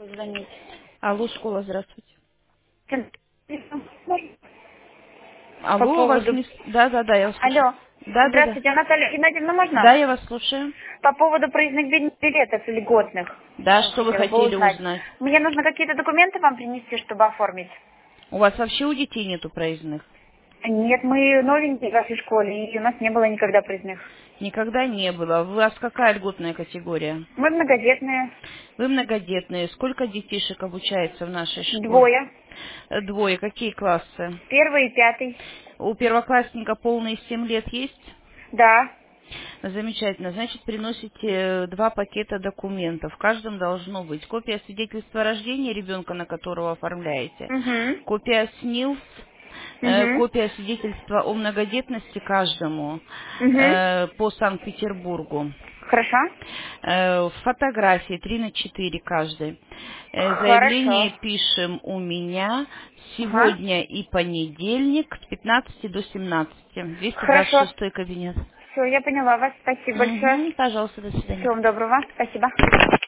Звонить. Алло, школа, здравствуйте. По Алло, вас поводу... не... Да, я вас слушаю. Алло. Да. Здравствуйте, Наталья Геннадьевна, Да, можно? я вас слушаю. По поводу проездных билетов льготных. Да, что вы Хотела бы хотели узнать. узнать? Мне нужно какие-то документы вам принести, чтобы оформить? У вас вообще у детей нету проездных? Нет, мы новенькие в вашей школе, и у нас не было никогда проездных. Никогда не было. У вас какая льготная категория? Мы многодетные. Вы многодетные. Сколько детишек обучается в нашей школе? Двое. Двое. Какие классы? Первый и пятый. У первоклассника полные 7 лет есть? Да. Замечательно. Значит, приносите 2 пакета документов. В каждом должно быть копия свидетельства о рождении ребенка, на которого оформляете, Угу. копия СНИЛС, Угу. копия свидетельства о многодетности каждому Угу. по Санкт-Петербургу. Хорошо? Фотографии 3 на 4 каждый. Хорошо. Заявление пишем у меня Ага. сегодня и понедельник с 15 до 17. Хорошо. 226 кабинет. Все, я поняла вас. Спасибо большое. Пожалуйста, до свидания. Всего вам доброго. Спасибо.